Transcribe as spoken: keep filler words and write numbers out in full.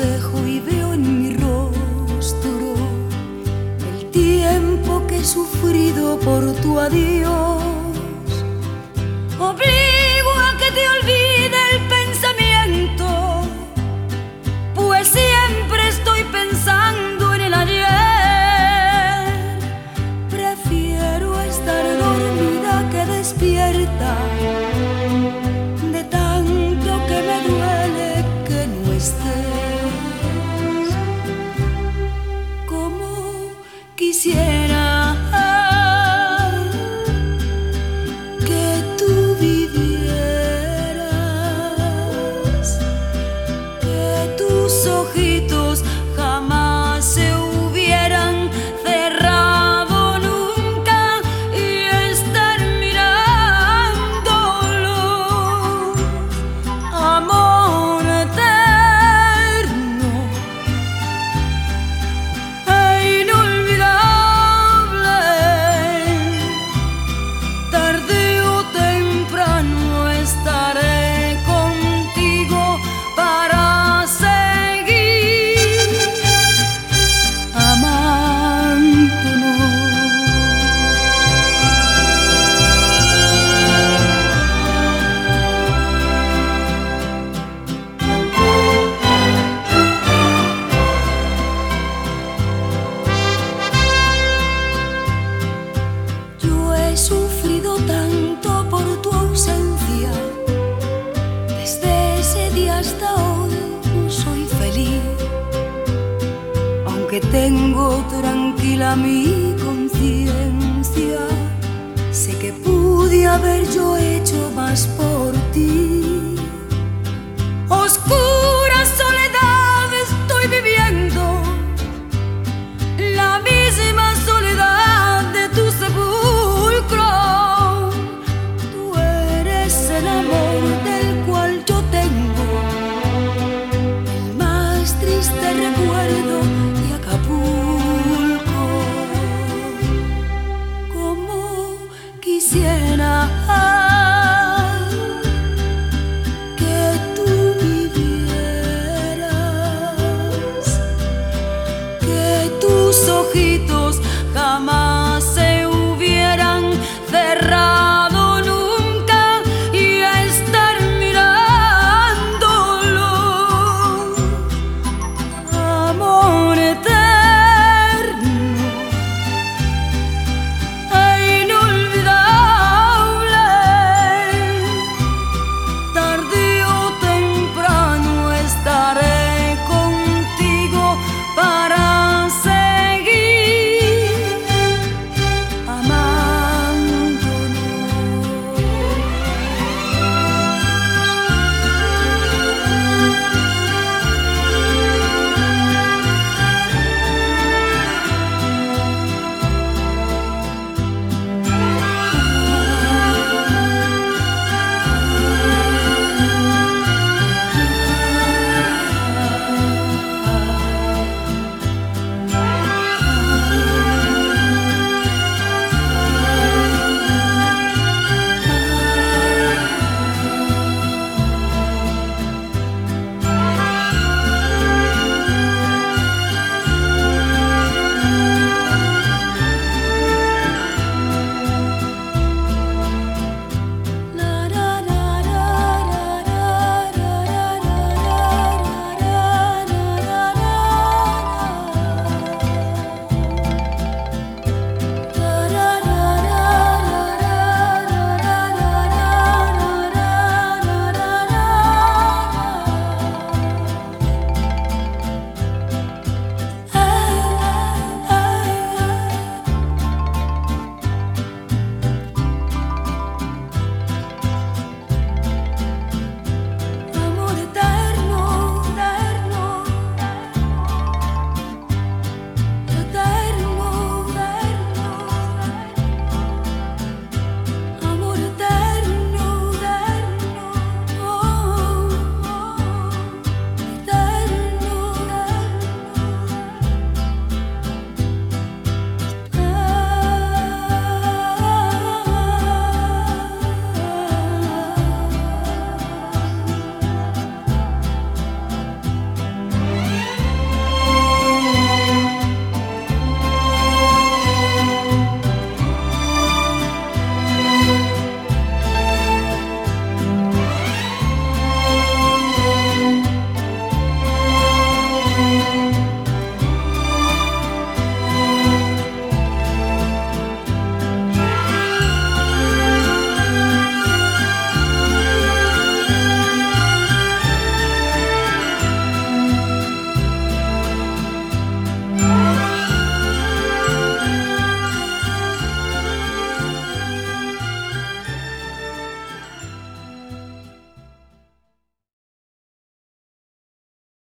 espejo y veo en mi rostro el tiempo que he sufrido por tu adiós. Obligo a que te olvide el pensamiento, pues siempre estoy pensando en el ayer. Prefiero estar dormida que despierta, de tanto que me duele que no estés. Como quisiera ojitos jamás se hubieran cerrado nunca y estar mirándolos. Amor eterno e inolvidable, tarde o temprano estaré contigo para he sufrido tanto por tu ausencia. Desde ese día hasta hoy no soy feliz, aunque tengo tranquila mi conciencia. Sé que pude haber yo hecho más por ti. Oscuro